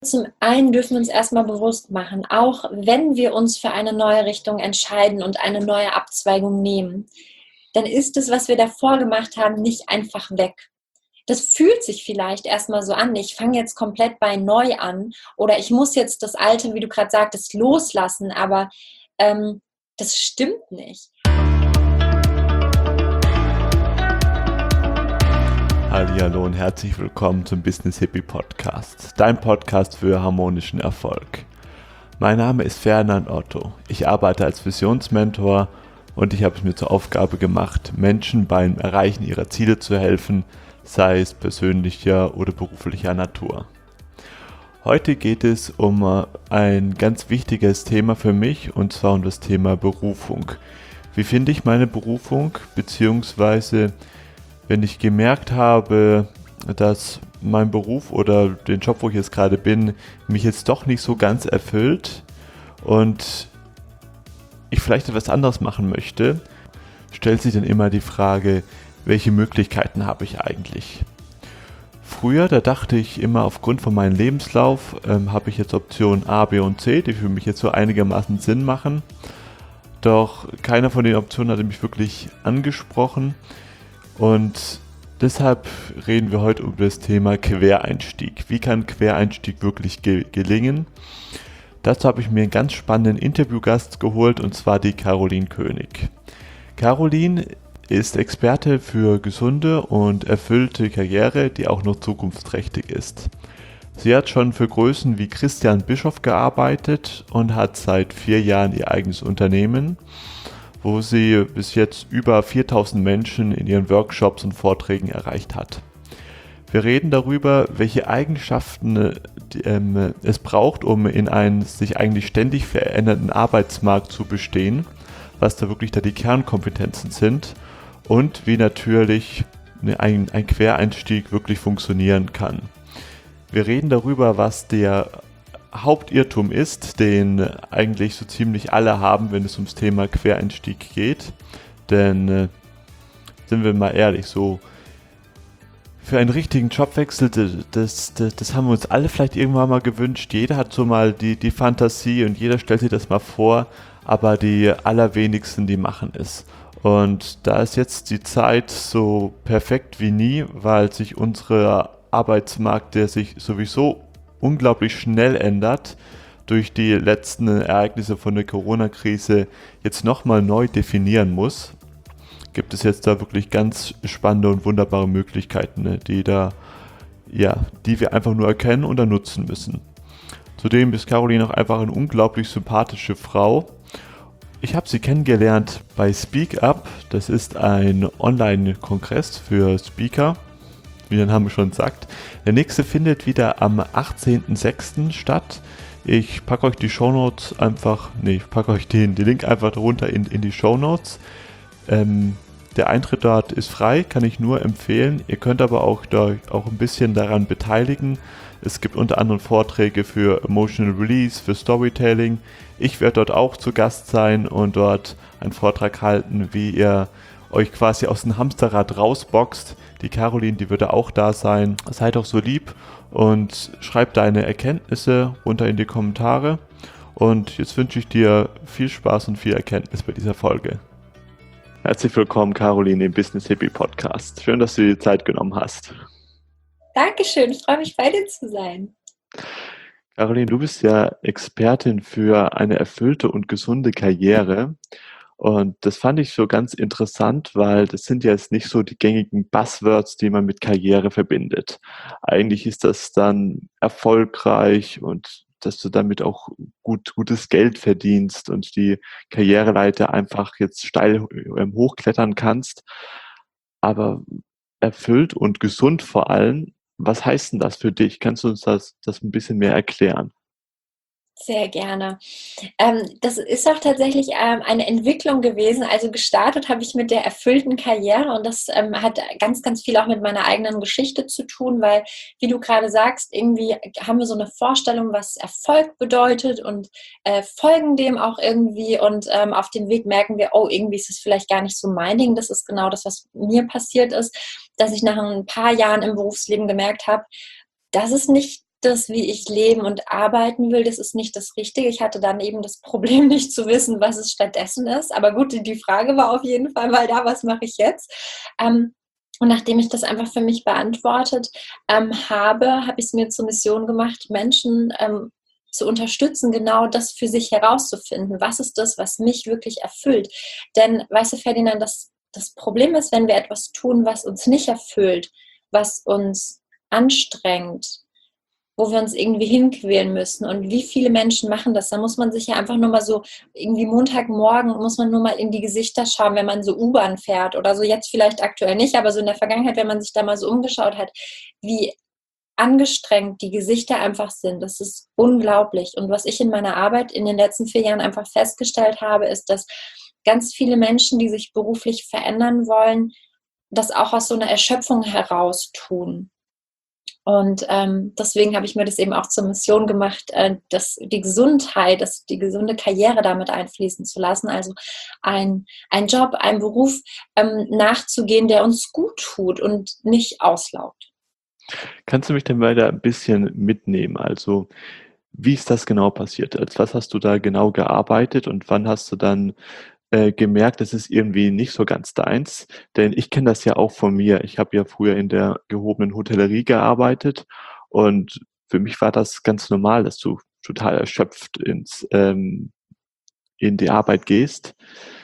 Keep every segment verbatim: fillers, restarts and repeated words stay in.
Zum einen dürfen wir uns erstmal bewusst machen, auch wenn wir uns für eine neue Richtung entscheiden und eine neue Abzweigung nehmen, dann ist es, was wir davor gemacht haben, nicht einfach weg. Das fühlt sich vielleicht erstmal so an, ich fange jetzt komplett bei neu an oder ich muss jetzt das Alte, wie du gerade sagtest, loslassen, aber ähm, das stimmt nicht. Hallihallo und herzlich willkommen zum Business Hippie Podcast, dein Podcast für harmonischen Erfolg. Mein Name ist Ferdinand Otto. Ich arbeite als Visionsmentor und ich habe es mir zur Aufgabe gemacht, Menschen beim Erreichen ihrer Ziele zu helfen, sei es persönlicher oder beruflicher Natur. Heute geht es um ein ganz wichtiges Thema für mich, und zwar um das Thema Berufung. Wie finde ich meine Berufung, beziehungsweise wenn ich gemerkt habe, dass mein Beruf oder den Job, wo ich jetzt gerade bin, mich jetzt doch nicht so ganz erfüllt und ich vielleicht etwas anderes machen möchte, stellt sich dann immer die Frage, welche Möglichkeiten habe ich eigentlich? Früher, da dachte ich immer, aufgrund von meinem Lebenslauf ähm, habe ich jetzt Optionen A, B und C, die für mich jetzt so einigermaßen Sinn machen. Doch keiner von den Optionen hatte mich wirklich angesprochen. Und deshalb reden wir heute über das Thema Quereinstieg. Wie kann Quereinstieg wirklich ge- gelingen? Dazu habe ich mir einen ganz spannenden Interviewgast geholt, und zwar die Caroline König. Caroline ist Experte für gesunde und erfüllte Karriere, die auch noch zukunftsträchtig ist. Sie hat schon für Größen wie Christian Bischoff gearbeitet und hat seit vier Jahren ihr eigenes Unternehmen, wo sie bis jetzt über viertausend Menschen in ihren Workshops und Vorträgen erreicht hat. Wir reden darüber, welche Eigenschaften ähm, es braucht, um in einem sich eigentlich ständig verändernden Arbeitsmarkt zu bestehen, was da wirklich da die Kernkompetenzen sind und wie natürlich ein, ein Quereinstieg wirklich funktionieren kann. Wir reden darüber, was der Hauptirrtum ist, den eigentlich so ziemlich alle haben, wenn es ums Thema Quereinstieg geht. Denn, äh, sind wir mal ehrlich, so für einen richtigen Jobwechsel, das, das, das haben wir uns alle vielleicht irgendwann mal gewünscht. Jeder hat so mal die, die Fantasie und jeder stellt sich das mal vor, aber die allerwenigsten, die machen es. Und da ist jetzt die Zeit so perfekt wie nie, weil sich unser Arbeitsmarkt, der sich sowieso unglaublich schnell ändert, durch die letzten Ereignisse von der Corona-Krise jetzt nochmal neu definieren muss, gibt es jetzt da wirklich ganz spannende und wunderbare Möglichkeiten, ne, die da, ja, die wir einfach nur erkennen und dann nutzen müssen. Zudem ist Caroline auch einfach eine unglaublich sympathische Frau. Ich habe sie kennengelernt bei Speak Up. Das ist ein Online-Kongress für Speaker, wie der Name schon sagt. Der nächste findet wieder am achtzehnten sechsten statt. Ich packe euch die Shownotes einfach, nee, ich packe euch den, den Link einfach drunter in, in die Shownotes. Ähm, der Eintritt dort ist frei, kann ich nur empfehlen. Ihr könnt aber auch, da, auch ein bisschen daran beteiligen. Es gibt unter anderem Vorträge für Emotional Release, für Storytelling. Ich werde dort auch zu Gast sein und dort einen Vortrag halten, wie ihr euch quasi aus dem Hamsterrad rausboxt. Die Caroline, die würde auch da sein. Seid doch so lieb und schreibt deine Erkenntnisse runter in die Kommentare. Und jetzt wünsche ich dir viel Spaß und viel Erkenntnis bei dieser Folge. Herzlich willkommen, Caroline, im Business Hippie Podcast. Schön, dass du dir die Zeit genommen hast. Dankeschön, ich freue mich, bei dir zu sein. Caroline, du bist ja Expertin für eine erfüllte und gesunde Karriere. Und das fand ich so ganz interessant, weil das sind ja jetzt nicht so die gängigen Buzzwords, die man mit Karriere verbindet. Eigentlich ist das dann erfolgreich und dass du damit auch gut, gutes Geld verdienst und die Karriereleiter einfach jetzt steil ähm, hochklettern kannst. Aber erfüllt und gesund vor allem, was heißt denn das für dich? Kannst du uns das, das ein bisschen mehr erklären? Sehr gerne. Ähm, das ist auch tatsächlich ähm, eine Entwicklung gewesen. Also gestartet habe ich mit der erfüllten Karriere und das ähm, hat ganz, ganz viel auch mit meiner eigenen Geschichte zu tun, weil, wie du gerade sagst, irgendwie haben wir so eine Vorstellung, was Erfolg bedeutet und äh, folgen dem auch irgendwie und ähm, auf dem Weg merken wir, oh, irgendwie ist es vielleicht gar nicht so mein Ding. Das ist genau das, was mir passiert ist, dass ich nach ein paar Jahren im Berufsleben gemerkt habe, dass es nicht das, wie ich leben und arbeiten will, das ist nicht das Richtige. Ich hatte dann eben das Problem, nicht zu wissen, was es stattdessen ist. Aber gut, die Frage war auf jeden Fall mal da, was mache ich jetzt? Ähm, und nachdem ich das einfach für mich beantwortet ähm, habe, habe ich es mir zur Mission gemacht, Menschen ähm, zu unterstützen, genau das für sich herauszufinden. Was ist das, was mich wirklich erfüllt? Denn, weißt du, Ferdinand, das, das Problem ist, wenn wir etwas tun, was uns nicht erfüllt, was uns anstrengt, wo wir uns irgendwie hinquälen müssen. Und wie viele Menschen machen das? Da muss man sich ja einfach nur mal so, irgendwie Montagmorgen muss man nur mal in die Gesichter schauen, wenn man so U-Bahn fährt oder so, jetzt vielleicht aktuell nicht, aber so in der Vergangenheit, wenn man sich da mal so umgeschaut hat, wie angestrengt die Gesichter einfach sind. Das ist unglaublich. Und was ich in meiner Arbeit in den letzten vier Jahren einfach festgestellt habe, ist, dass ganz viele Menschen, die sich beruflich verändern wollen, das auch aus so einer Erschöpfung heraus tun. Und ähm, deswegen habe ich mir das eben auch zur Mission gemacht, äh, dass die Gesundheit, dass die gesunde Karriere damit einfließen zu lassen. Also ein, ein Job, ein Beruf ähm, nachzugehen, der uns gut tut und nicht auslaugt. Kannst du mich denn mal da ein bisschen mitnehmen? Also, wie ist das genau passiert? Als was hast du da genau gearbeitet und wann hast du dann äh, gemerkt, das ist irgendwie nicht so ganz deins? Denn ich kenne das ja auch von mir. Ich habe ja früher in der gehobenen Hotellerie gearbeitet und für mich war das ganz normal, dass du total erschöpft ins, ähm, in die Arbeit gehst.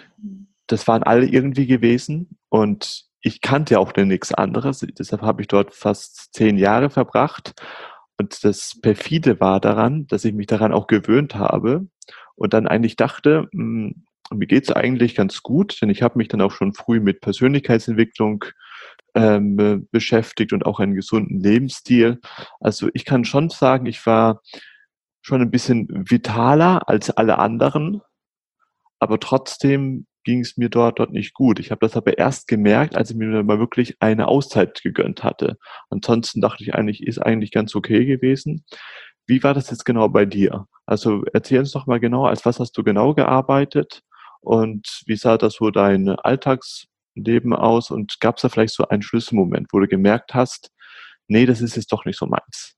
Das waren alle irgendwie gewesen und ich kannte ja auch nichts anderes. Deshalb habe ich dort fast zehn Jahre verbracht. Und das Perfide war daran, dass ich mich daran auch gewöhnt habe und dann eigentlich dachte, mh, mir geht's eigentlich ganz gut, denn ich habe mich dann auch schon früh mit Persönlichkeitsentwicklung ähm, äh, beschäftigt und auch einen gesunden Lebensstil. Also ich kann schon sagen, ich war schon ein bisschen vitaler als alle anderen, aber trotzdem ging es mir dort dort nicht gut. Ich habe das aber erst gemerkt, als ich mir mal wirklich eine Auszeit gegönnt hatte. Ansonsten dachte ich eigentlich, ist eigentlich ganz okay gewesen. Wie war das jetzt genau bei dir? Also erzähl uns doch mal genau, als was hast du genau gearbeitet und wie sah das so dein Alltagsleben aus und gab es da vielleicht so einen Schlüsselmoment, wo du gemerkt hast, nee, das ist jetzt doch nicht so meins?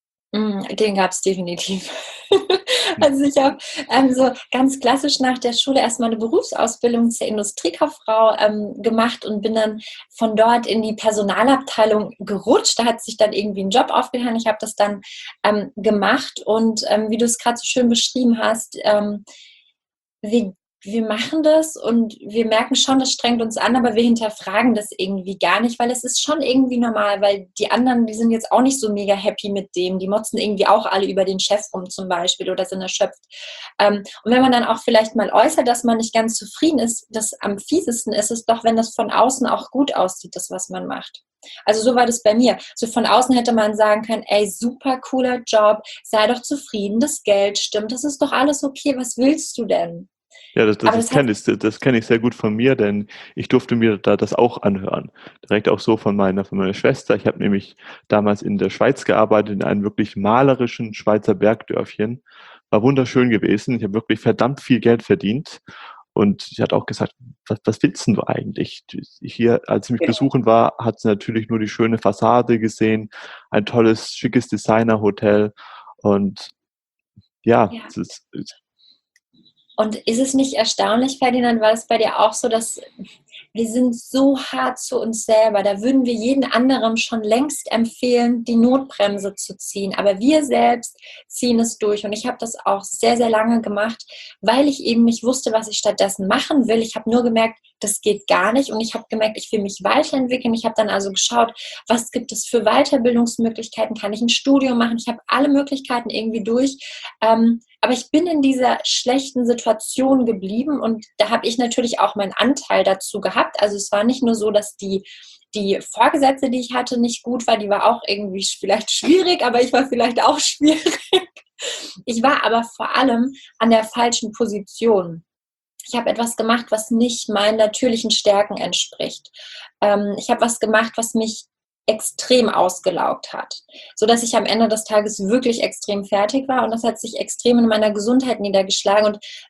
Den gab es definitiv. Also ich habe ähm, so ganz klassisch nach der Schule erstmal eine Berufsausbildung zur Industriekauffrau ähm, gemacht und bin dann von dort in die Personalabteilung gerutscht. Da hat sich dann irgendwie ein Job aufgetan. Ich habe das dann ähm, gemacht und ähm, wie du es gerade so schön beschrieben hast, ähm, wir wir machen das und wir merken schon, das strengt uns an, aber wir hinterfragen das irgendwie gar nicht, weil es ist schon irgendwie normal, weil die anderen, die sind jetzt auch nicht so mega happy mit dem, die motzen irgendwie auch alle über den Chef rum zum Beispiel oder sind erschöpft. Ähm, und wenn man dann auch vielleicht mal äußert, dass man nicht ganz zufrieden ist, das am fiesesten ist es doch, wenn das von außen auch gut aussieht, das, was man macht. Also so war das bei mir. So von außen hätte man sagen können, ey, super cooler Job, sei doch zufrieden, das Geld stimmt, das ist doch alles okay, was willst du denn? Ja, das, das, Aber das das hat kenne ich, das kenne ich sehr gut von mir, denn ich durfte mir da das auch anhören. Direkt auch so von meiner, von meiner Schwester. Ich habe nämlich damals in der Schweiz gearbeitet, in einem wirklich malerischen Schweizer Bergdörfchen. War wunderschön gewesen. Ich habe wirklich verdammt viel Geld verdient. Und sie hat auch gesagt, was, was willst denn du eigentlich? Hier, als sie mich genau. besuchen war, hat sie natürlich nur die schöne Fassade gesehen, ein tolles, schickes Designerhotel. Und ja, Ja. es ist, Und ist es nicht erstaunlich, Ferdinand, war es bei dir auch so, dass wir sind so hart zu uns selber, da würden wir jeden anderen schon längst empfehlen, die Notbremse zu ziehen, aber wir selbst ziehen es durch und ich habe das auch sehr, sehr lange gemacht, weil ich eben nicht wusste, was ich stattdessen machen will. Ich habe nur gemerkt, das geht gar nicht und ich habe gemerkt, ich will mich weiterentwickeln. Ich habe dann also geschaut, was gibt es für Weiterbildungsmöglichkeiten, kann ich ein Studium machen? Ich habe alle Möglichkeiten irgendwie durch, ähm, aber ich bin in dieser schlechten Situation geblieben und da habe ich natürlich auch meinen Anteil dazu gehabt. Also es war nicht nur so, dass die, die Vorgesetzte, die ich hatte, nicht gut war, die war auch irgendwie vielleicht schwierig, aber ich war vielleicht auch schwierig. Ich war aber vor allem an der falschen Position. Ich habe etwas gemacht, was nicht meinen natürlichen Stärken entspricht. Ähm, ich habe was gemacht, was mich extrem ausgelaugt hat, sodass ich am Ende des Tages wirklich extrem fertig war und das hat sich extrem in meiner Gesundheit niedergeschlagen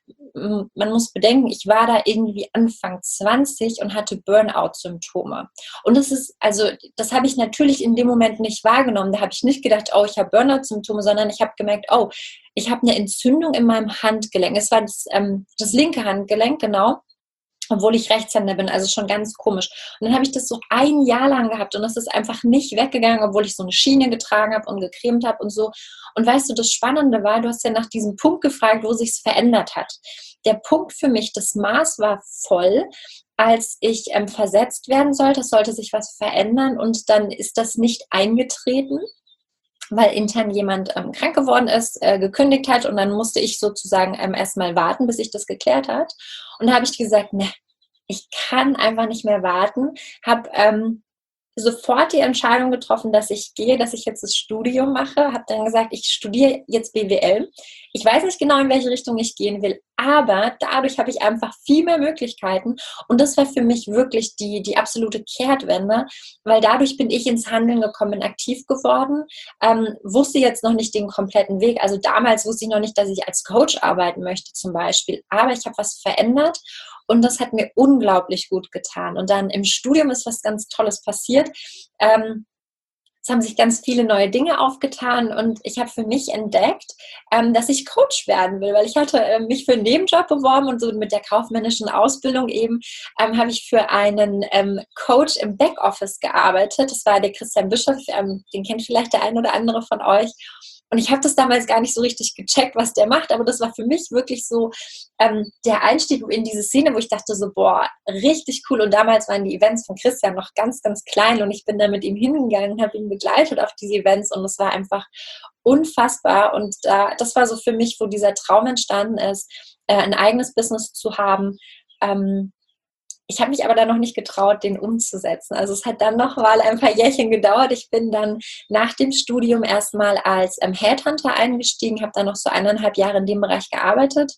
und man muss bedenken, ich war da irgendwie Anfang zwanzig und hatte Burnout-Symptome und das ist, also das habe ich natürlich in dem Moment nicht wahrgenommen, da habe ich nicht gedacht, oh, ich habe Burnout-Symptome, sondern ich habe gemerkt, oh, ich habe eine Entzündung in meinem Handgelenk, es war das, ähm, das linke Handgelenk, genau, obwohl ich Rechtshänder bin, also schon ganz komisch. Und dann habe ich das so ein Jahr lang gehabt und das ist einfach nicht weggegangen, obwohl ich so eine Schiene getragen habe und gecremt habe und so. Und weißt du, das Spannende war, du hast ja nach diesem Punkt gefragt, wo sich's verändert hat. Der Punkt für mich, das Maß war voll, als ich ähm, versetzt werden sollte. Es sollte sich was verändern und dann ist das nicht eingetreten, weil intern jemand ähm, krank geworden ist, äh, gekündigt hat und dann musste ich sozusagen ähm, erstmal warten, bis sich das geklärt hat. Und da habe ich gesagt, ne, ich kann einfach nicht mehr warten, habe ähm, sofort die Entscheidung getroffen, dass ich gehe, dass ich jetzt das Studium mache, habe dann gesagt, ich studiere jetzt B W L. Ich weiß nicht genau, in welche Richtung ich gehen will, aber dadurch habe ich einfach viel mehr Möglichkeiten und das war für mich wirklich die, die absolute Kehrtwende, weil dadurch bin ich ins Handeln gekommen, bin aktiv geworden, ähm, wusste jetzt noch nicht den kompletten Weg, also damals wusste ich noch nicht, dass ich als Coach arbeiten möchte zum Beispiel, aber ich habe was verändert und das hat mir unglaublich gut getan. Und dann im Studium ist was ganz Tolles passiert. Ähm, es haben sich ganz viele neue Dinge aufgetan und ich habe für mich entdeckt, ähm, dass ich Coach werden will, weil ich hatte äh, mich für einen Nebenjob beworben und so mit der kaufmännischen Ausbildung eben ähm, habe ich für einen ähm, Coach im Backoffice gearbeitet. Das war der Christian Bischof, ähm, den kennt vielleicht der ein oder andere von euch. Und ich habe das damals gar nicht so richtig gecheckt, was der macht, aber das war für mich wirklich so ähm, der Einstieg in diese Szene, wo ich dachte so, boah, richtig cool. Und damals waren die Events von Christian noch ganz, ganz klein und ich bin da mit ihm hingegangen und habe ihn begleitet auf diese Events und es war einfach unfassbar. Und da, das war so für mich, wo dieser Traum entstanden ist, äh, ein eigenes Business zu haben. Ähm, Ich habe mich aber dann noch nicht getraut, den umzusetzen. Also es hat dann noch mal ein paar Jährchen gedauert. Ich bin dann nach dem Studium erstmal als ähm, Headhunter eingestiegen, habe dann noch so eineinhalb Jahre in dem Bereich gearbeitet,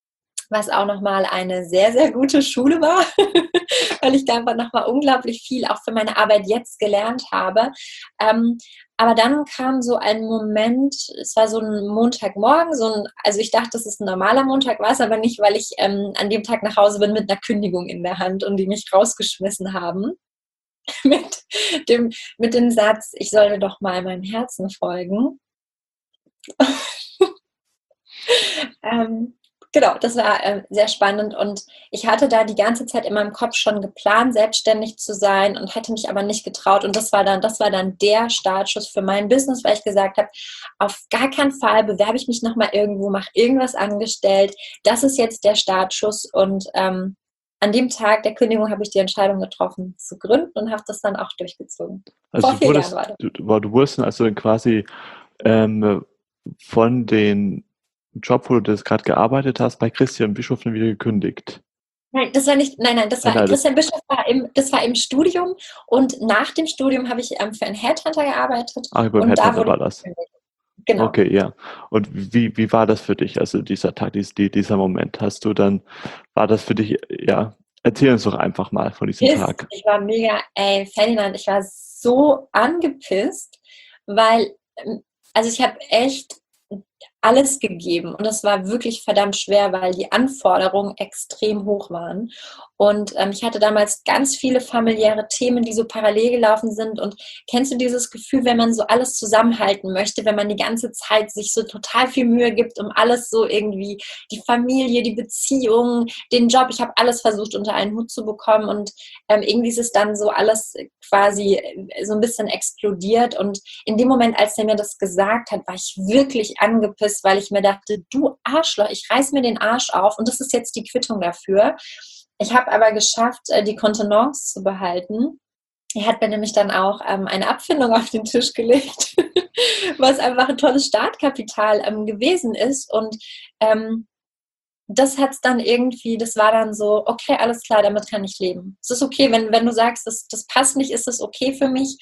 was auch noch mal eine sehr, sehr gute Schule war, weil ich da einfach noch mal unglaublich viel auch für meine Arbeit jetzt gelernt habe. Ähm, aber dann kam so ein Moment, es war so ein Montagmorgen, so ein, also ich dachte, das ist ein normaler Montag, war es aber nicht, weil ich ähm, an dem Tag nach Hause bin mit einer Kündigung in der Hand und die mich rausgeschmissen haben mit dem, mit dem Satz, ich sollte doch mal meinem Herzen folgen. ähm, Genau, das war äh, sehr spannend und ich hatte da die ganze Zeit in meinem Kopf schon geplant, selbstständig zu sein und hätte mich aber nicht getraut und das war dann, das war dann der Startschuss für mein Business, weil ich gesagt habe, auf gar keinen Fall bewerbe ich mich nochmal irgendwo, mache irgendwas angestellt, das ist jetzt der Startschuss und ähm, an dem Tag der Kündigung habe ich die Entscheidung getroffen zu gründen und habe das dann auch durchgezogen. Also Vor du vier Jahren wurdest, war das. du, du wurdest dann also dann quasi ähm, von den Job, wo du das gerade gearbeitet hast, bei Christian Bischof dann wieder gekündigt. Nein, das war nicht, nein, nein, das Nein, war, nein, das, Christian Bischof war im, das war im Studium und nach dem Studium habe ich ähm, für einen Headhunter gearbeitet ah, beim und da Headhunter wurde war ich das. gekündigt. Genau. Okay, ja. Und wie, wie war das für dich, also dieser Tag, dies, die, dieser Moment? Hast du dann, war das für dich, ja, erzähl uns doch einfach mal von diesem Ist, Tag. ich war mega, ey, Ferdinand, ich war so angepisst, weil, ähm, also ich habe echt alles gegeben und es war wirklich verdammt schwer, weil die Anforderungen extrem hoch waren und ähm, ich hatte damals ganz viele familiäre Themen, die so parallel gelaufen sind und kennst du dieses Gefühl, wenn man so alles zusammenhalten möchte, wenn man die ganze Zeit sich so total viel Mühe gibt, um alles so irgendwie, die Familie, die Beziehung, den Job, ich habe alles versucht unter einen Hut zu bekommen und ähm, irgendwie ist es dann so alles quasi so ein bisschen explodiert und in dem Moment, als er mir das gesagt hat, war ich wirklich angepisst, weil ich mir dachte, du Arschloch, ich reiß mir den Arsch auf und das ist jetzt die Quittung dafür. Ich habe aber geschafft, die Kontenance zu behalten. Er hat mir nämlich dann auch ähm, eine Abfindung auf den Tisch gelegt, was einfach ein tolles Startkapital ähm, gewesen ist und ähm, das hat's dann irgendwie, das war dann so, okay, alles klar, damit kann ich leben. Es ist okay, wenn, wenn du sagst, das, das passt nicht, ist es okay für mich.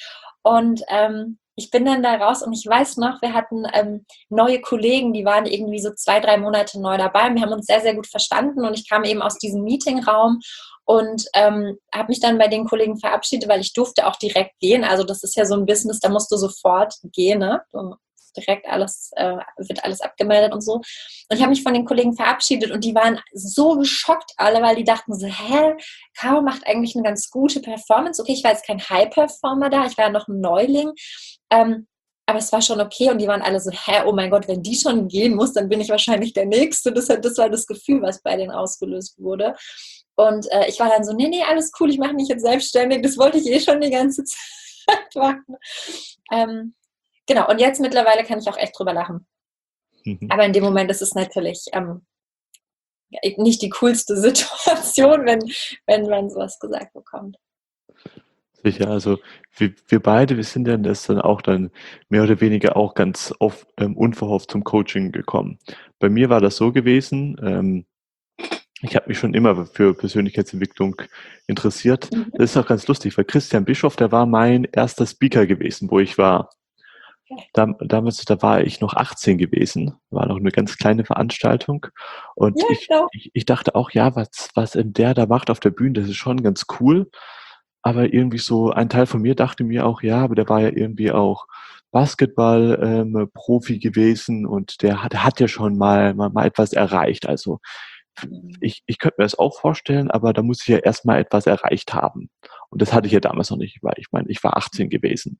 Und ähm, ich bin dann da raus und ich weiß noch, wir hatten ähm, neue Kollegen, die waren irgendwie so zwei, drei Monate neu dabei. Wir haben uns sehr, sehr gut verstanden und ich kam eben aus diesem Meetingraum und ähm, habe mich dann bei den Kollegen verabschiedet, weil ich durfte auch direkt gehen. Also das ist ja so ein Business, da musst du sofort gehen, ne? Du, direkt alles, äh, wird alles abgemeldet und so. Und ich habe mich von den Kollegen verabschiedet und die waren so geschockt alle, weil die dachten so, hä, Caro macht eigentlich eine ganz gute Performance. Okay, ich war jetzt kein High-Performer da, ich war ja noch ein Neuling, ähm, aber es war schon okay und die waren alle so, hä, oh mein Gott, wenn die schon gehen muss, dann bin ich wahrscheinlich der Nächste. Das, das war das Gefühl, was bei denen ausgelöst wurde. Und äh, ich war dann so, nee, nee, alles cool, ich mache mich jetzt selbstständig, das wollte ich eh schon die ganze Zeit machen. Ähm, genau, und jetzt mittlerweile kann ich auch echt drüber lachen. Mhm. Aber in dem Moment ist es natürlich ähm, nicht die coolste Situation, wenn, wenn man sowas gesagt bekommt. Sicher, also wir, wir beide, wir sind ja das dann auch dann mehr oder weniger auch ganz oft ähm, unverhofft zum Coaching gekommen. Bei mir war das so gewesen, ähm, ich habe mich schon immer für Persönlichkeitsentwicklung interessiert. Mhm. Das ist auch ganz lustig, weil Christian Bischoff, der war mein erster Speaker gewesen, wo ich war. Dam- damals, da war ich noch achtzehn gewesen, war noch eine ganz kleine Veranstaltung und Ja, ich, ich, ich dachte auch, ja, was, was der da macht auf der Bühne, das ist schon ganz cool. Aber irgendwie so ein Teil von mir dachte mir auch, ja, aber der war ja irgendwie auch Basketball-Profi ähm, gewesen und der hat, der hat ja schon mal, mal, mal etwas erreicht. Also ich, ich könnte mir das auch vorstellen, aber da muss ich ja erstmal etwas erreicht haben. Und das hatte ich ja damals noch nicht, weil ich meine, ich war achtzehn gewesen.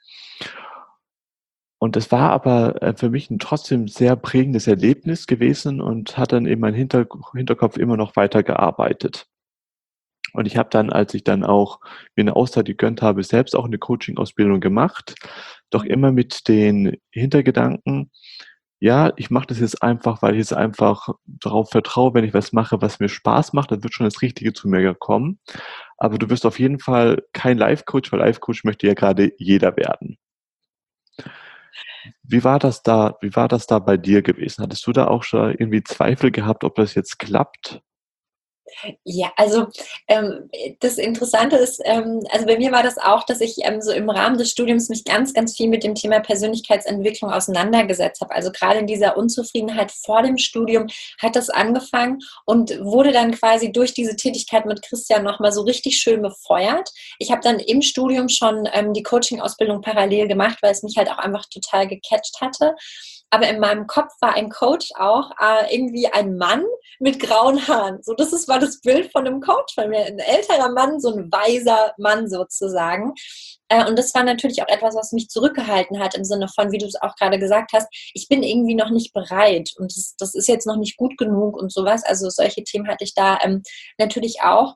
Und das war aber äh, für mich ein trotzdem sehr prägendes Erlebnis gewesen und hat dann in meinem Hinter- Hinterkopf immer noch weitergearbeitet. Und ich habe dann, als ich dann auch mir eine Auszeit gegönnt habe, selbst auch eine Coaching-Ausbildung gemacht, doch immer mit den Hintergedanken, ja, ich mache das jetzt einfach, weil ich jetzt einfach darauf vertraue, wenn ich was mache, was mir Spaß macht, dann wird schon das Richtige zu mir kommen. Aber du wirst auf jeden Fall kein Life-Coach, weil Life-Coach möchte ja gerade jeder werden. Wie war das da, wie war das da bei dir gewesen? Hattest du da auch schon irgendwie Zweifel gehabt, ob das jetzt klappt? Ja, also ähm, das Interessante ist, ähm, also bei mir war das auch, dass ich ähm, so im Rahmen des Studiums mich ganz, ganz viel mit dem Thema Persönlichkeitsentwicklung auseinandergesetzt habe. Also gerade in dieser Unzufriedenheit vor dem Studium hat das angefangen und wurde dann quasi durch diese Tätigkeit mit Christian nochmal so richtig schön befeuert. Ich habe dann im Studium schon ähm, die Coaching-Ausbildung parallel gemacht, weil es mich halt auch einfach total gecatcht hatte. Aber in meinem Kopf war ein Coach auch äh, irgendwie ein Mann mit grauen Haaren. So, das ist, war das Bild von einem Coach von mir. Ein älterer Mann, so ein weiser Mann sozusagen. Äh, und das war natürlich auch etwas, was mich zurückgehalten hat, im Sinne von, wie du es auch gerade gesagt hast, ich bin irgendwie noch nicht bereit und das, das ist jetzt noch nicht gut genug und sowas. Also solche Themen hatte ich da ähm, natürlich auch.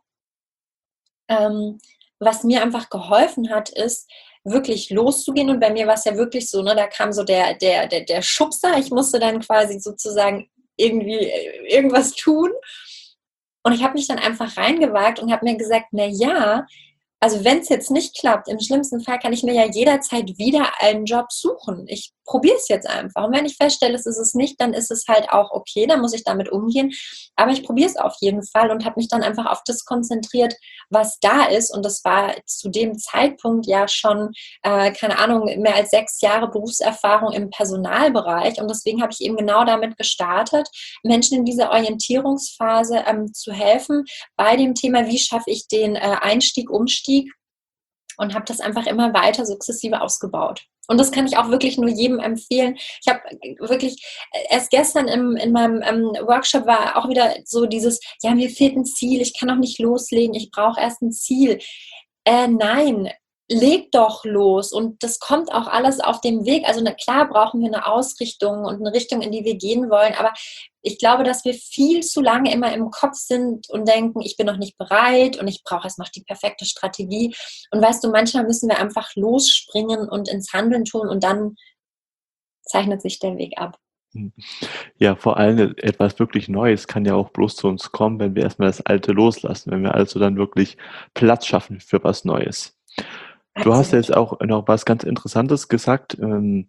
Ähm, was mir einfach geholfen hat, ist, wirklich loszugehen. Und bei mir war es ja wirklich so, ne, da kam so der, der, der, der Schubser. Ich musste dann quasi sozusagen irgendwie irgendwas tun. Und ich habe mich dann einfach reingewagt und habe mir gesagt, na ja, also wenn es jetzt nicht klappt, im schlimmsten Fall kann ich mir ja jederzeit wieder einen Job suchen. Ich probiere es jetzt einfach. Und wenn ich feststelle, es ist es nicht, dann ist es halt auch okay, dann muss ich damit umgehen. Aber ich probiere es auf jeden Fall und habe mich dann einfach auf das konzentriert, was da ist. Und das war zu dem Zeitpunkt ja schon, äh, keine Ahnung, mehr als sechs Jahre Berufserfahrung im Personalbereich. Und deswegen habe ich eben genau damit gestartet, Menschen in dieser Orientierungsphase ähm, zu helfen bei dem Thema, wie schaffe ich den äh, Einstieg, Umstieg, und habe das einfach immer weiter sukzessive ausgebaut. Und das kann ich auch wirklich nur jedem empfehlen. Ich habe wirklich, erst gestern im, in meinem ähm, Workshop war auch wieder so dieses, ja, mir fehlt ein Ziel, ich kann noch nicht loslegen, ich brauche erst ein Ziel. Äh, nein, leg doch los und das kommt auch alles auf dem Weg. Also na, klar brauchen wir eine Ausrichtung und eine Richtung, in die wir gehen wollen, aber ich glaube, dass wir viel zu lange immer im Kopf sind und denken, ich bin noch nicht bereit und ich brauche erst noch die perfekte Strategie. Und weißt du, manchmal müssen wir einfach losspringen und ins Handeln tun und dann zeichnet sich der Weg ab. Ja, vor allem etwas wirklich Neues kann ja auch bloß zu uns kommen, wenn wir erstmal das Alte loslassen, wenn wir also dann wirklich Platz schaffen für was Neues. Du Absolut. Hast jetzt auch noch was ganz Interessantes gesagt, ähm,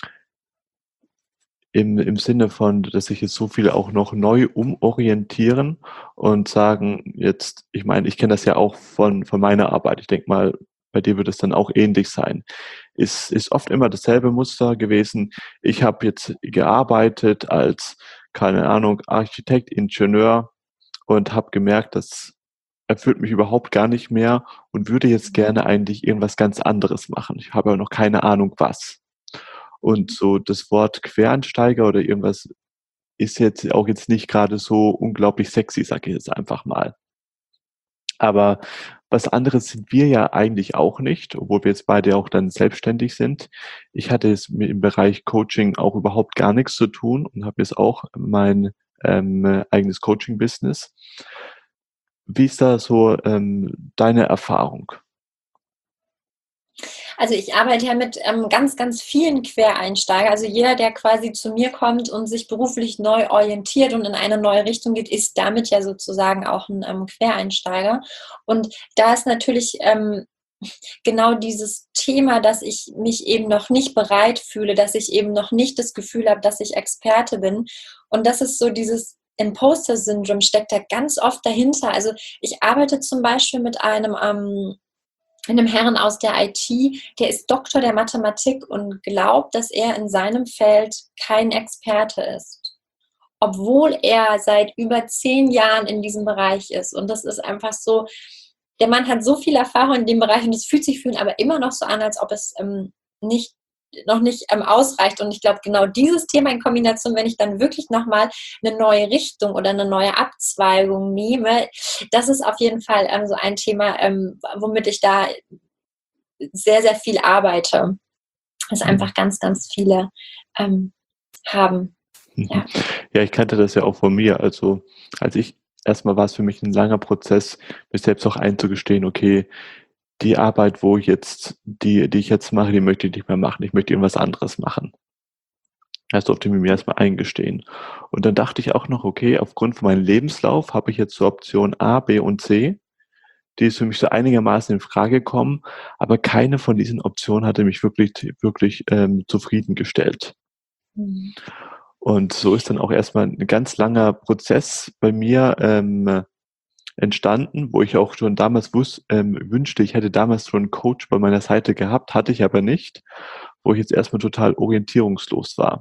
im, im Sinne von, dass sich jetzt so viele auch noch neu umorientieren und sagen, jetzt, ich meine, ich kenne das ja auch von, von meiner Arbeit. Ich denke mal, bei dir wird es dann auch ähnlich sein. Ist, ist oft immer dasselbe Muster gewesen. Ich habe jetzt gearbeitet als, keine Ahnung, Architekt, Ingenieur und habe gemerkt, das erfüllt mich überhaupt gar nicht mehr und würde jetzt gerne eigentlich irgendwas ganz anderes machen. Ich habe aber noch keine Ahnung was. Und so das Wort Quereinsteiger oder irgendwas ist jetzt auch jetzt nicht gerade so unglaublich sexy, sage ich jetzt einfach mal. Aber was anderes sind wir ja eigentlich auch nicht, obwohl wir jetzt beide auch dann selbstständig sind. Ich hatte jetzt mit im Bereich Coaching auch überhaupt gar nichts zu tun und habe jetzt auch mein ähm, eigenes Coaching-Business. Wie ist da so ähm, deine Erfahrung? Also ich arbeite ja mit ähm, ganz, ganz vielen Quereinsteigern. Also jeder, der quasi zu mir kommt und sich beruflich neu orientiert und in eine neue Richtung geht, ist damit ja sozusagen auch ein ähm, Quereinsteiger. Und da ist natürlich ähm, genau dieses Thema, dass ich mich eben noch nicht bereit fühle, dass ich eben noch nicht das Gefühl habe, dass ich Experte bin. Und das ist so dieses Imposter-Syndrom steckt da ganz oft dahinter. Also ich arbeite zum Beispiel mit einem ähm, einem Herrn aus der I T, der ist Doktor der Mathematik und glaubt, dass er in seinem Feld kein Experte ist, obwohl er seit über zehn Jahren in diesem Bereich ist. Und das ist einfach so, der Mann hat so viel Erfahrung in dem Bereich und es fühlt sich für ihn aber immer noch so an, als ob es ähm, nicht noch nicht ähm, ausreicht. Und ich glaube, genau dieses Thema in Kombination, wenn ich dann wirklich nochmal eine neue Richtung oder eine neue Abzweigung nehme, das ist auf jeden Fall ähm, so ein Thema, ähm, womit ich da sehr, sehr viel arbeite. Das einfach ganz, ganz viele ähm, haben. Ja. Ja, ich kannte das ja auch von mir. Also als ich erstmal war es für mich ein langer Prozess, mir selbst auch einzugestehen, okay, die Arbeit, wo ich jetzt, die, die ich jetzt mache, die möchte ich nicht mehr machen. Ich möchte irgendwas anderes machen. Das durfte ich mir erstmal eingestehen. Und dann dachte ich auch noch, okay, aufgrund von meinem Lebenslauf habe ich jetzt so Option A, B und C. Die ist für mich so einigermaßen in Frage gekommen, aber keine von diesen Optionen hatte mich wirklich, wirklich ähm, zufriedengestellt. Mhm. Und so ist dann auch erstmal ein ganz langer Prozess bei mir ähm, entstanden, wo ich auch schon damals wus- ähm, wünschte, ich hätte damals schon einen Coach bei meiner Seite gehabt, hatte ich aber nicht, wo ich jetzt erstmal total orientierungslos war.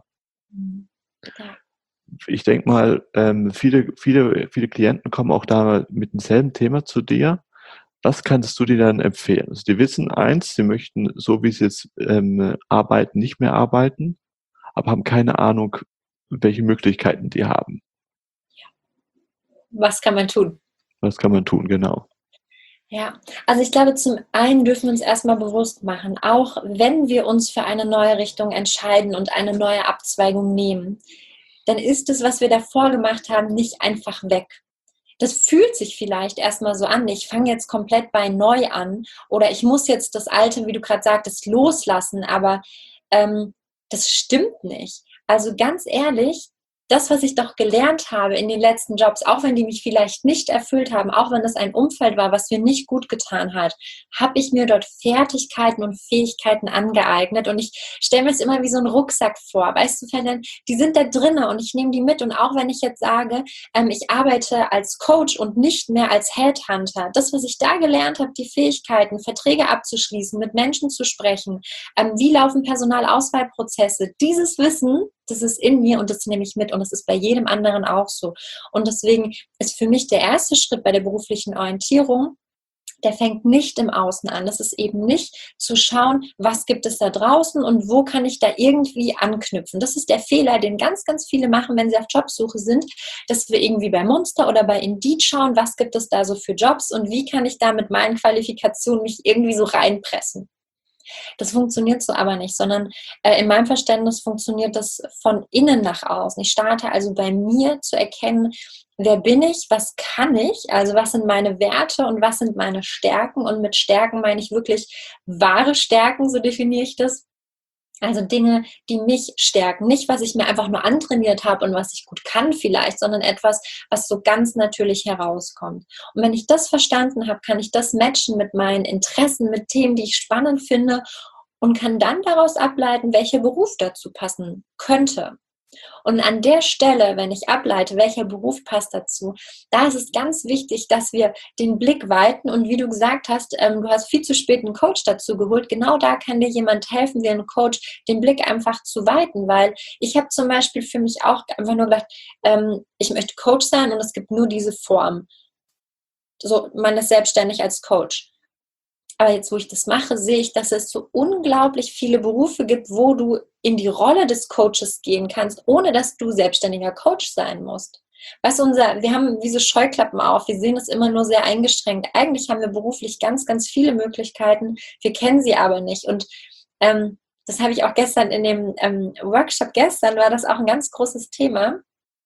Ja. Ich denke mal, ähm, viele, viele, viele Klienten kommen auch da mit demselben Thema zu dir. Was kannst du dir dann empfehlen? Also die wissen eins, sie möchten, so wie sie jetzt ähm, arbeiten, nicht mehr arbeiten, aber haben keine Ahnung, welche Möglichkeiten die haben. Was kann man tun? Was kann man tun, genau. Ja, also ich glaube, zum einen dürfen wir uns erstmal bewusst machen, auch wenn wir uns für eine neue Richtung entscheiden und eine neue Abzweigung nehmen, dann ist es, was wir davor gemacht haben, nicht einfach weg. Das fühlt sich vielleicht erstmal so an, ich fange jetzt komplett bei neu an oder ich muss jetzt das Alte, wie du gerade sagtest, loslassen, aber ähm, das stimmt nicht. Also ganz ehrlich, das, was ich doch gelernt habe in den letzten Jobs, auch wenn die mich vielleicht nicht erfüllt haben, auch wenn es ein Umfeld war, was mir nicht gut getan hat, habe ich mir dort Fertigkeiten und Fähigkeiten angeeignet und ich stelle mir es immer wie so einen Rucksack vor, weißt du, Ferdinand, die sind da drinne und ich nehme die mit und auch wenn ich jetzt sage, ähm, ich arbeite als Coach und nicht mehr als Headhunter, das, was ich da gelernt habe, die Fähigkeiten, Verträge abzuschließen, mit Menschen zu sprechen, ähm, wie laufen Personalauswahlprozesse, dieses Wissen, das ist in mir und das nehme ich mit und das ist bei jedem anderen auch so. Und deswegen ist für mich der erste Schritt bei der beruflichen Orientierung, der fängt nicht im Außen an. Das ist eben nicht zu schauen, was gibt es da draußen und wo kann ich da irgendwie anknüpfen. Das ist der Fehler, den ganz, ganz viele machen, wenn sie auf Jobsuche sind, dass wir irgendwie bei Monster oder bei Indeed schauen, was gibt es da so für Jobs und wie kann ich da mit meinen Qualifikationen mich irgendwie so reinpressen. Das funktioniert so aber nicht, sondern äh, in meinem Verständnis funktioniert das von innen nach außen. Ich starte also bei mir zu erkennen, wer bin ich, was kann ich, also was sind meine Werte und was sind meine Stärken. Und mit Stärken meine ich wirklich wahre Stärken, so definiere ich das. Also Dinge, die mich stärken. Nicht, was ich mir einfach nur antrainiert habe und was ich gut kann vielleicht, sondern etwas, was so ganz natürlich herauskommt. Und wenn ich das verstanden habe, kann ich das matchen mit meinen Interessen, mit Themen, die ich spannend finde und kann dann daraus ableiten, welcher Beruf dazu passen könnte. Und an der Stelle, wenn ich ableite, welcher Beruf passt dazu, da ist es ganz wichtig, dass wir den Blick weiten. Und wie du gesagt hast, ähm, du hast viel zu spät einen Coach dazu geholt. Genau da kann dir jemand helfen, wie ein Coach, den Blick einfach zu weiten. Weil ich habe zum Beispiel für mich auch einfach nur gedacht, ähm, ich möchte Coach sein und es gibt nur diese Form. So, man ist selbstständig als Coach. Aber jetzt, wo ich das mache, sehe ich, dass es so unglaublich viele Berufe gibt, wo du in die Rolle des Coaches gehen kannst, ohne dass du selbstständiger Coach sein musst. Was unser, wir haben diese Scheuklappen auf, wir sehen es immer nur sehr eingeschränkt. Eigentlich haben wir beruflich ganz, ganz viele Möglichkeiten, wir kennen sie aber nicht. Und ähm, das habe ich auch gestern in dem ähm, Workshop gestern, war das auch ein ganz großes Thema.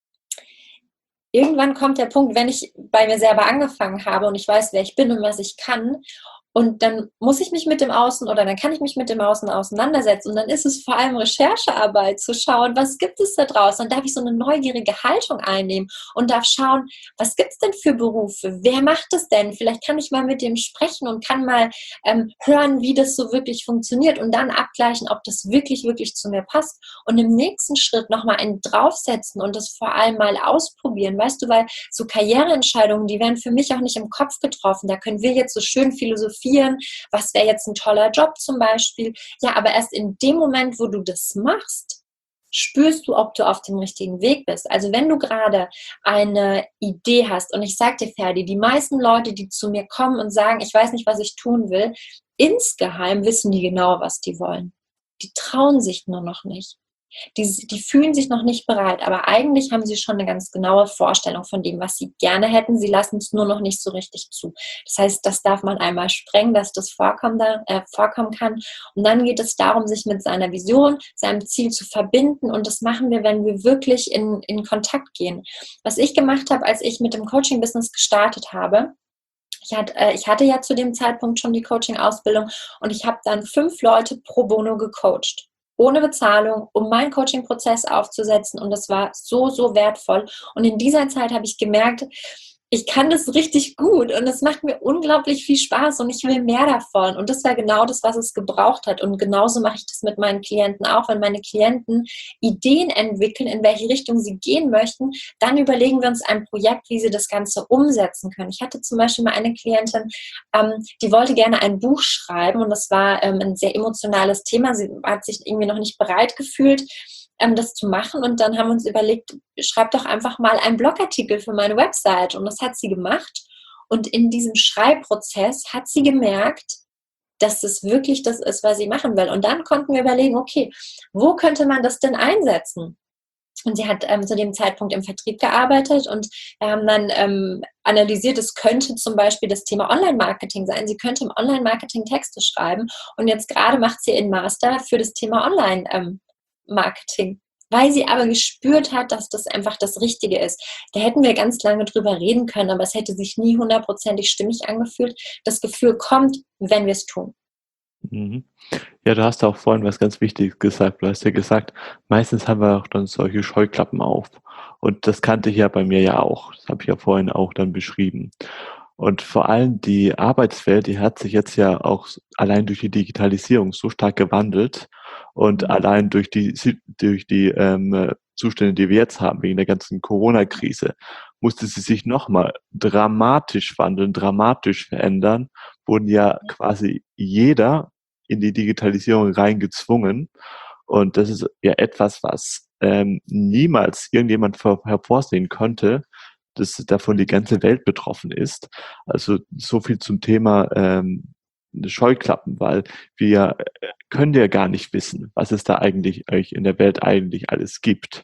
Irgendwann kommt der Punkt, wenn ich bei mir selber angefangen habe und ich weiß, wer ich bin und was ich kann, und dann muss ich mich mit dem Außen oder dann kann ich mich mit dem Außen auseinandersetzen. Und dann ist es vor allem Recherchearbeit, zu schauen, was gibt es da draußen. Dann darf ich so eine neugierige Haltung einnehmen und darf schauen, was gibt es denn für Berufe? Wer macht es denn? Vielleicht kann ich mal mit dem sprechen und kann mal ähm, hören, wie das so wirklich funktioniert und dann abgleichen, ob das wirklich, wirklich zu mir passt. Und im nächsten Schritt nochmal einen draufsetzen und das vor allem mal ausprobieren. Weißt du, weil so Karriereentscheidungen, die werden für mich auch nicht im Kopf getroffen. Da können wir jetzt so schön philosophieren. Was wäre jetzt ein toller Job zum Beispiel? Ja, aber erst in dem Moment, wo du das machst, spürst du, ob du auf dem richtigen Weg bist. Also wenn du gerade eine Idee hast und ich sage dir, Ferdi, die meisten Leute, die zu mir kommen und sagen, ich weiß nicht, was ich tun will, insgeheim wissen die genau, was die wollen. Die trauen sich nur noch nicht. Die, die fühlen sich noch nicht bereit, aber eigentlich haben sie schon eine ganz genaue Vorstellung von dem, was sie gerne hätten. Sie lassen es nur noch nicht so richtig zu. Das heißt, das darf man einmal sprengen, dass das vorkommen, äh, vorkommen kann. Und dann geht es darum, sich mit seiner Vision, seinem Ziel zu verbinden. Und das machen wir, wenn wir wirklich in, in Kontakt gehen. Was ich gemacht habe, als ich mit dem Coaching-Business gestartet habe, Ich hatte, äh, ich hatte ja zu dem Zeitpunkt schon die Coaching-Ausbildung und ich habe dann fünf Leute pro bono gecoacht. Ohne Bezahlung, um meinen Coaching-Prozess aufzusetzen. Und das war so, so wertvoll. Und in dieser Zeit habe ich gemerkt, ich kann das richtig gut und es macht mir unglaublich viel Spaß und ich will mehr davon. Und das war genau das, was es gebraucht hat. Und genauso mache ich das mit meinen Klienten auch. Wenn meine Klienten Ideen entwickeln, in welche Richtung sie gehen möchten, dann überlegen wir uns ein Projekt, wie sie das Ganze umsetzen können. Ich hatte zum Beispiel mal eine Klientin, ähm, die wollte gerne ein Buch schreiben und das war ähm, ein sehr emotionales Thema. Sie hat sich irgendwie noch nicht bereit gefühlt, das zu machen, und dann haben wir uns überlegt, schreib doch einfach mal einen Blogartikel für meine Website, und das hat sie gemacht, und in diesem Schreibprozess hat sie gemerkt, dass das wirklich das ist, was sie machen will, und dann konnten wir überlegen, okay, wo könnte man das denn einsetzen? Und sie hat ähm, zu dem Zeitpunkt im Vertrieb gearbeitet und wir haben dann ähm, analysiert, es könnte zum Beispiel das Thema Online-Marketing sein. Sie könnte im Online-Marketing Texte schreiben, und jetzt gerade macht sie ihren Master für das Thema Online ähm, Marketing, weil sie aber gespürt hat, dass das einfach das Richtige ist. Da hätten wir ganz lange drüber reden können, aber es hätte sich nie hundertprozentig stimmig angefühlt. Das Gefühl kommt, wenn wir es tun. Mhm. Ja, du hast auch vorhin was ganz Wichtiges gesagt. Du hast ja gesagt, meistens haben wir auch dann solche Scheuklappen auf. Und das kannte ich ja bei mir ja auch. Das habe ich ja vorhin auch dann beschrieben. Und vor allem die Arbeitswelt, die hat sich jetzt ja auch allein durch die Digitalisierung so stark gewandelt und mhm. allein durch die, durch die ähm, Zustände, die wir jetzt haben, wegen der ganzen Corona-Krise, musste sie sich nochmal dramatisch wandeln, dramatisch verändern, wurden ja quasi jeder in die Digitalisierung reingezwungen. Und das ist ja etwas, was ähm, niemals irgendjemand vor, hervorsehen konnte, dass davon die ganze Welt betroffen ist. Also so viel zum Thema ähm, Scheuklappen, weil wir können ja gar nicht wissen, was es da eigentlich euch in der Welt eigentlich alles gibt.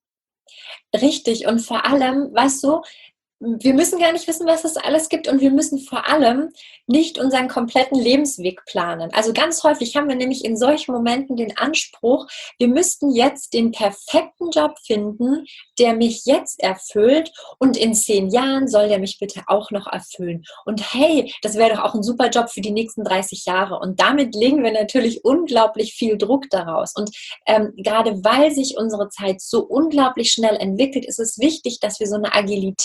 Richtig, und vor allem, weißt du, wir müssen gar nicht wissen, was es alles gibt, und wir müssen vor allem nicht unseren kompletten Lebensweg planen. Also ganz häufig haben wir nämlich in solchen Momenten den Anspruch, wir müssten jetzt den perfekten Job finden, der mich jetzt erfüllt, und in zehn Jahren soll der mich bitte auch noch erfüllen. Und hey, das wäre doch auch ein super Job für die nächsten dreißig Jahre. Und damit legen wir natürlich unglaublich viel Druck daraus. Und ähm, gerade weil sich unsere Zeit so unglaublich schnell entwickelt, ist es wichtig, dass wir so eine Agilität haben,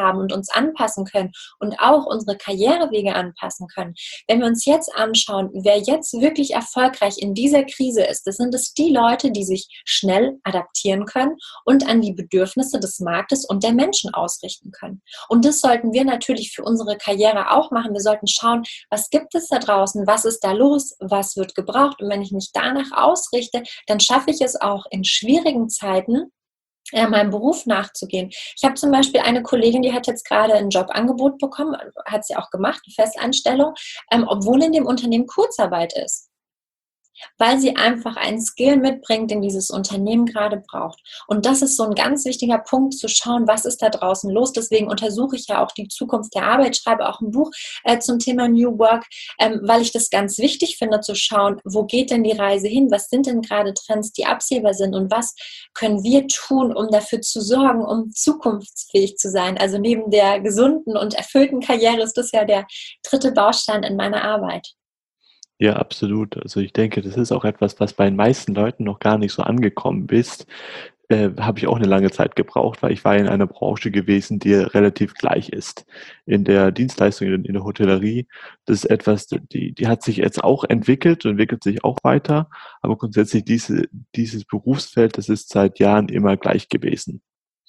haben und uns anpassen können und auch unsere Karrierewege anpassen können. Wenn wir uns jetzt anschauen, wer jetzt wirklich erfolgreich in dieser Krise ist, das sind es die Leute, die sich schnell adaptieren können und an die Bedürfnisse des Marktes und der Menschen ausrichten können. Und das sollten wir natürlich für unsere Karriere auch machen. Wir sollten schauen, was gibt es da draußen, was ist da los, was wird gebraucht. Und wenn ich mich danach ausrichte, dann schaffe ich es auch in schwierigen Zeiten, äh, meinem Beruf nachzugehen. Ich habe zum Beispiel eine Kollegin, die hat jetzt gerade ein Jobangebot bekommen, hat sie auch gemacht, eine Festanstellung, ähm, obwohl in dem Unternehmen Kurzarbeit ist, weil sie einfach einen Skill mitbringt, den dieses Unternehmen gerade braucht. Und das ist so ein ganz wichtiger Punkt, zu schauen, was ist da draußen los. Deswegen untersuche ich ja auch die Zukunft der Arbeit, schreibe auch ein Buch äh, zum Thema New Work, ähm, weil ich das ganz wichtig finde, zu schauen, wo geht denn die Reise hin? Was sind denn gerade Trends, die absehbar sind? Und was können wir tun, um dafür zu sorgen, um zukunftsfähig zu sein? Also neben der gesunden und erfüllten Karriere ist das ja der dritte Baustein in meiner Arbeit. Ja, absolut. Also ich denke, das ist auch etwas, was bei den meisten Leuten noch gar nicht so angekommen ist. Äh, habe ich auch eine lange Zeit gebraucht, weil ich war in einer Branche gewesen, die relativ gleich ist. In der Dienstleistung, in in der Hotellerie, das ist etwas, die, die hat sich jetzt auch entwickelt und entwickelt sich auch weiter, aber grundsätzlich diese, dieses Berufsfeld, das ist seit Jahren immer gleich gewesen.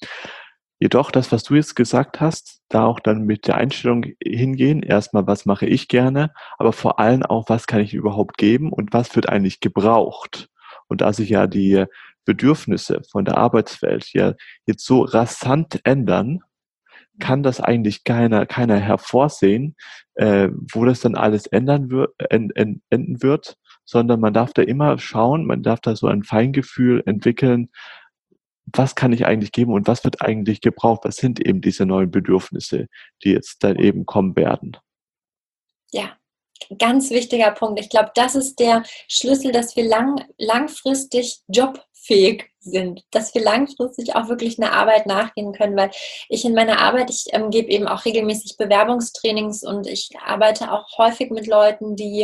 Jedoch das, was du jetzt gesagt hast, da auch dann mit der Einstellung hingehen, erstmal, was mache ich gerne, aber vor allem auch, was kann ich überhaupt geben und was wird eigentlich gebraucht? Und da sich ja die Bedürfnisse von der Arbeitswelt ja jetzt so rasant ändern, kann das eigentlich keiner, keiner hervorsehen, äh, wo das dann alles ändern wird, end, end, enden wird, sondern man darf da immer schauen, man darf da so ein Feingefühl entwickeln, was kann ich eigentlich geben und was wird eigentlich gebraucht? Was sind eben diese neuen Bedürfnisse, die jetzt dann eben kommen werden? Ja, ganz wichtiger Punkt. Ich glaube, das ist der Schlüssel, dass wir lang, langfristig jobfähig sind, dass wir langfristig auch wirklich einer Arbeit nachgehen können, weil ich in meiner Arbeit, ich ähm, gebe eben auch regelmäßig Bewerbungstrainings und ich arbeite auch häufig mit Leuten, die,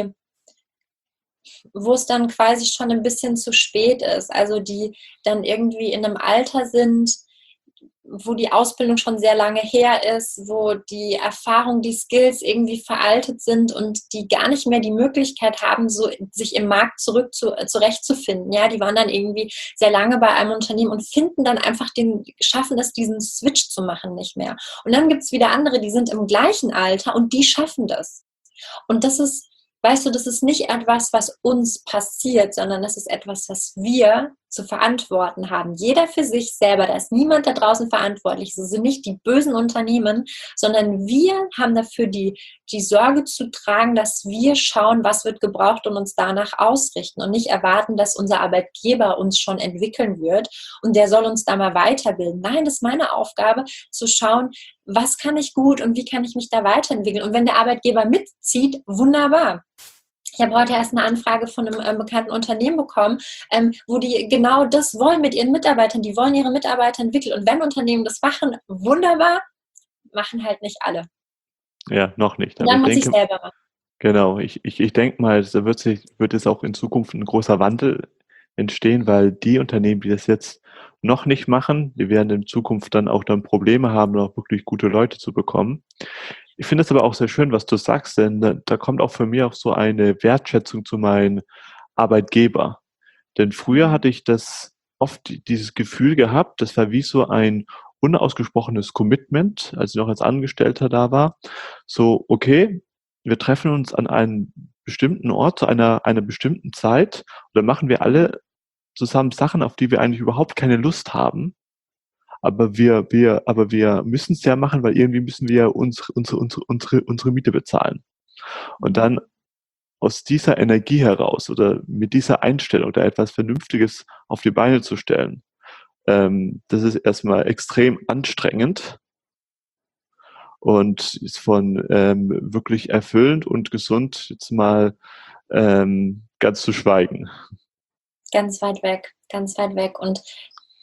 wo es dann quasi schon ein bisschen zu spät ist, also die dann irgendwie in einem Alter sind, wo die Ausbildung schon sehr lange her ist, wo die Erfahrung, die Skills irgendwie veraltet sind und die gar nicht mehr die Möglichkeit haben, so sich im Markt zurück zu, zurechtzufinden. Ja, die waren dann irgendwie sehr lange bei einem Unternehmen und finden dann einfach den, schaffen es, diesen Switch zu machen nicht mehr. Und dann gibt es wieder andere, die sind im gleichen Alter und die schaffen das. Und das ist, weißt du, das ist nicht etwas, was uns passiert, sondern das ist etwas, was wir zu verantworten haben. Jeder für sich selber, da ist niemand da draußen verantwortlich. Es sind nicht die bösen Unternehmen, sondern wir haben dafür die, die Sorge zu tragen, dass wir schauen, was wird gebraucht und uns danach ausrichten und nicht erwarten, dass unser Arbeitgeber uns schon entwickeln wird und der soll uns da mal weiterbilden. Nein, das ist meine Aufgabe, zu schauen, was kann ich gut und wie kann ich mich da weiterentwickeln. Und wenn der Arbeitgeber mitzieht, wunderbar. Ich habe heute erst eine Anfrage von einem ähm, bekannten Unternehmen bekommen, ähm, wo die genau das wollen mit ihren Mitarbeitern. Die wollen ihre Mitarbeiter entwickeln. Und wenn Unternehmen das machen, wunderbar, machen halt nicht alle. Ja, noch nicht. Und Aber dann ich muss ich denke, selber machen. genau, ich, ich, ich denke mal, da wird sich, wird es auch in Zukunft ein großer Wandel entstehen, weil die Unternehmen, die das jetzt noch nicht machen, die werden in Zukunft dann auch dann Probleme haben, auch wirklich gute Leute zu bekommen. Ich finde es aber auch sehr schön, was du sagst, denn da, da kommt auch für mich auch so eine Wertschätzung zu meinem Arbeitgeber. Denn früher hatte ich das oft dieses Gefühl gehabt, das war wie so ein unausgesprochenes Commitment, als ich noch als Angestellter da war. So, okay, wir treffen uns an einem bestimmten Ort zu einer, einer bestimmten Zeit und dann machen wir alle zusammen Sachen, auf die wir eigentlich überhaupt keine Lust haben. Aber wir, wir, aber wir müssen es ja machen, weil irgendwie müssen wir ja unsere, unsere, unsere, unsere, unsere Miete bezahlen. Und dann aus dieser Energie heraus oder mit dieser Einstellung da etwas Vernünftiges auf die Beine zu stellen, ähm, das ist erstmal extrem anstrengend und ist von ähm, wirklich erfüllend und gesund jetzt mal ähm, ganz zu schweigen. Ganz weit weg, ganz weit weg. Und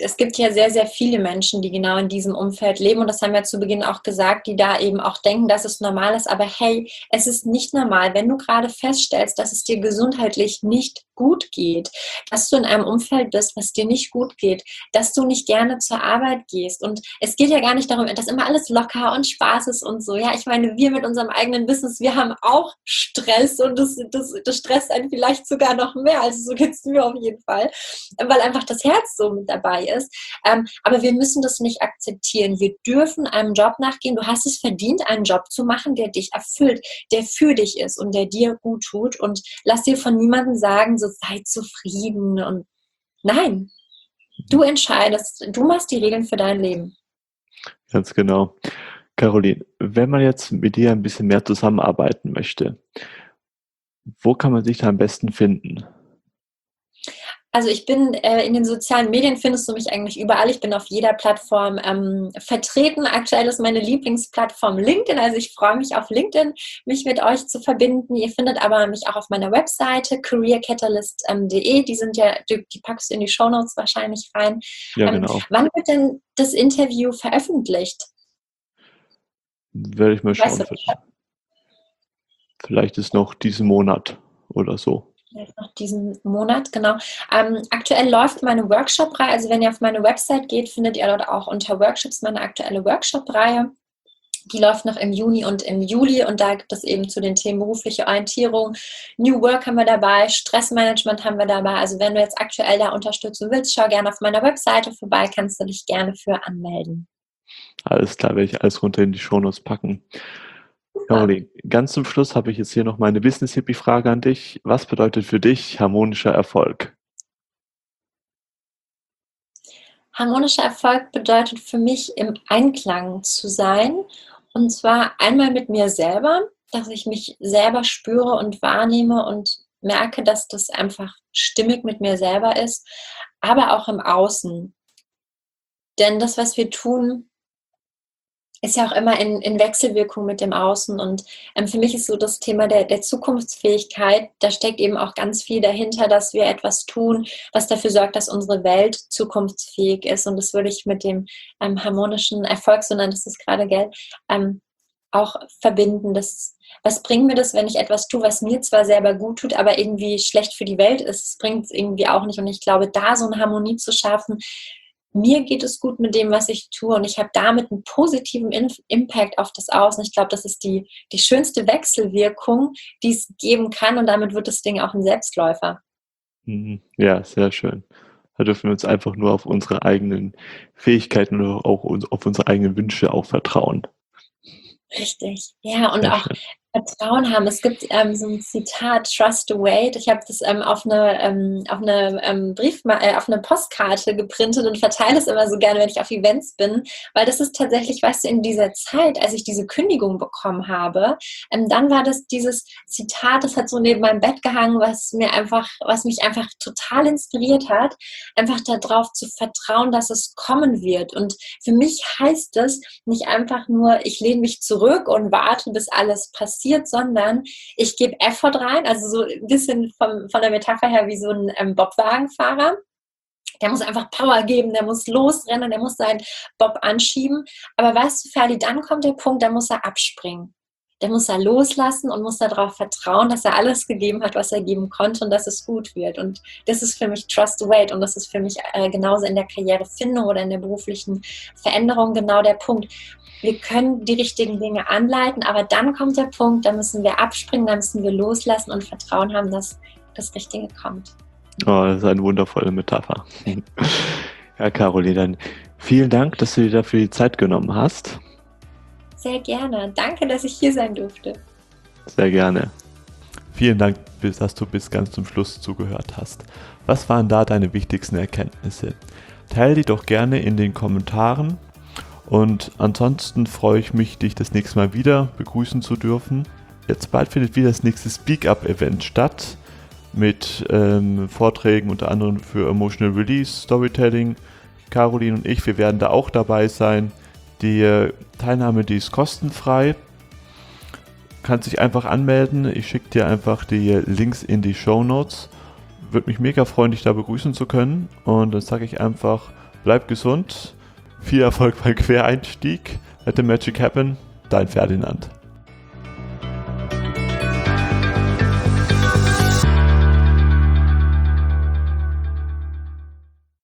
es gibt ja sehr, sehr viele Menschen, die genau in diesem Umfeld leben und das haben wir zu Beginn auch gesagt, die da eben auch denken, dass es normal ist, aber hey, es ist nicht normal, wenn du gerade feststellst, dass es dir gesundheitlich nicht gut geht, dass du in einem Umfeld bist, was dir nicht gut geht, dass du nicht gerne zur Arbeit gehst und es geht ja gar nicht darum, dass immer alles locker und Spaß ist und so, ja, ich meine, wir mit unserem eigenen Business, wir haben auch Stress und das, das, das stresst einen vielleicht sogar noch mehr, also so geht es mir auf jeden Fall, weil einfach das Herz so mit dabei ist. Ähm, aber wir müssen das nicht akzeptieren. Wir dürfen einem Job nachgehen. Du hast es verdient, einen Job zu machen, der dich erfüllt, der für dich ist und der dir gut tut. Und lass dir von niemandem sagen, so sei zufrieden. Und nein, du entscheidest, du machst die Regeln für dein Leben. Ganz genau. Caroline, wenn man jetzt mit dir ein bisschen mehr zusammenarbeiten möchte, wo kann man sich da am besten finden? Also ich bin äh, in den sozialen Medien, findest du mich eigentlich überall. Ich bin auf jeder Plattform ähm, vertreten. Aktuell ist meine Lieblingsplattform LinkedIn. Also ich freue mich auf LinkedIn, mich mit euch zu verbinden. Ihr findet aber mich auch auf meiner Webseite career catalyst punkt de. Die sind ja, die, die packst du in die Shownotes wahrscheinlich rein. Ja, ähm, genau. Wann wird denn das Interview veröffentlicht? Werde ich mal schauen. Weißt du, vielleicht ist noch diesen Monat oder so. Noch diesen Monat, genau. Ähm, aktuell läuft meine Workshop-Reihe, also wenn ihr auf meine Website geht, findet ihr dort auch unter Workshops meine aktuelle Workshop-Reihe. Die läuft noch im Juni und im Juli und da gibt es eben zu den Themen berufliche Orientierung, New Work haben wir dabei, Stressmanagement haben wir dabei. Also wenn du jetzt aktuell da unterstützen willst, schau gerne auf meiner Webseite vorbei, kannst du dich gerne für anmelden. Alles klar, werde ich alles runter in die Shownotes packen. Caroline, ganz zum Schluss habe ich jetzt hier noch meine Business-Hippie-Frage an dich. Was bedeutet für dich harmonischer Erfolg? Harmonischer Erfolg bedeutet für mich, im Einklang zu sein. Und zwar einmal mit mir selber, dass ich mich selber spüre und wahrnehme und merke, dass das einfach stimmig mit mir selber ist, aber auch im Außen. Denn das, was wir tun, ist ja auch immer in, in Wechselwirkung mit dem Außen. Und ähm, für mich ist so das Thema der, der Zukunftsfähigkeit, da steckt eben auch ganz viel dahinter, dass wir etwas tun, was dafür sorgt, dass unsere Welt zukunftsfähig ist. Und das würde ich mit dem ähm, harmonischen Erfolg, so nennt es das gerade, gell, ähm, auch verbinden. Das, was bringt mir das, wenn ich etwas tue, was mir zwar selber gut tut, aber irgendwie schlecht für die Welt ist? Das bringt es irgendwie auch nicht. Und ich glaube, da so eine Harmonie zu schaffen, mir geht es gut mit dem, was ich tue und ich habe damit einen positiven Impact auf das Außen. Ich glaube, das ist die, die schönste Wechselwirkung, die es geben kann und damit wird das Ding auch ein Selbstläufer. Ja, sehr schön. Da dürfen wir uns einfach nur auf unsere eigenen Fähigkeiten oder auch auf unsere eigenen Wünsche auch vertrauen. Richtig, ja, und sehr auch schön. Vertrauen haben. Es gibt ähm, so ein Zitat, Trust the Wait. Ich habe das ähm, auf eine, ähm, auf eine ähm, Brief, äh, auf eine Postkarte geprintet und verteile es immer so gerne, wenn ich auf Events bin, weil das ist tatsächlich, weißt du, in dieser Zeit, als ich diese Kündigung bekommen habe, ähm, dann war das dieses Zitat, das hat so neben meinem Bett gehangen, was mir einfach, was mich einfach total inspiriert hat, einfach darauf zu vertrauen, dass es kommen wird. Und für mich heißt das nicht einfach nur, ich lehne mich zurück und warte, bis alles passiert, sondern ich gebe Effort rein, also so ein bisschen vom, von der Metapher her wie so ein ähm, Bobwagenfahrer. Der muss einfach Power geben, der muss losrennen, der muss seinen Bob anschieben. Aber weißt du, Ferdi, dann kommt der Punkt, da muss er abspringen. Der muss er loslassen und muss darauf vertrauen, dass er alles gegeben hat, was er geben konnte und dass es gut wird. Und das ist für mich Trust the Wait und das ist für mich äh, genauso in der Karrierefindung oder in der beruflichen Veränderung genau der Punkt. Wir können die richtigen Dinge anleiten, aber dann kommt der Punkt, da müssen wir abspringen, da müssen wir loslassen und Vertrauen haben, dass das Richtige kommt. Oh, das ist eine wundervolle Metapher. Ja, Caroline, dann vielen Dank, dass du dir dafür die Zeit genommen hast. Sehr gerne. Danke, dass ich hier sein durfte. Sehr gerne. Vielen Dank, dass du bis ganz zum Schluss zugehört hast. Was waren da deine wichtigsten Erkenntnisse? Teile die doch gerne in den Kommentaren. Und ansonsten freue ich mich, dich das nächste Mal wieder begrüßen zu dürfen. Jetzt bald findet wieder das nächste Speak-Up-Event statt mit ähm, Vorträgen unter anderem für Emotional Release, Storytelling. Caroline und ich, wir werden da auch dabei sein. Die Teilnahme, die ist kostenfrei. Kannst dich einfach anmelden. Ich schicke dir einfach die Links in die Shownotes. Würde mich mega freuen, dich da begrüßen zu können. Und dann sage ich einfach Bleib gesund, viel Erfolg beim Quereinstieg. Let the magic happen, dein Ferdinand.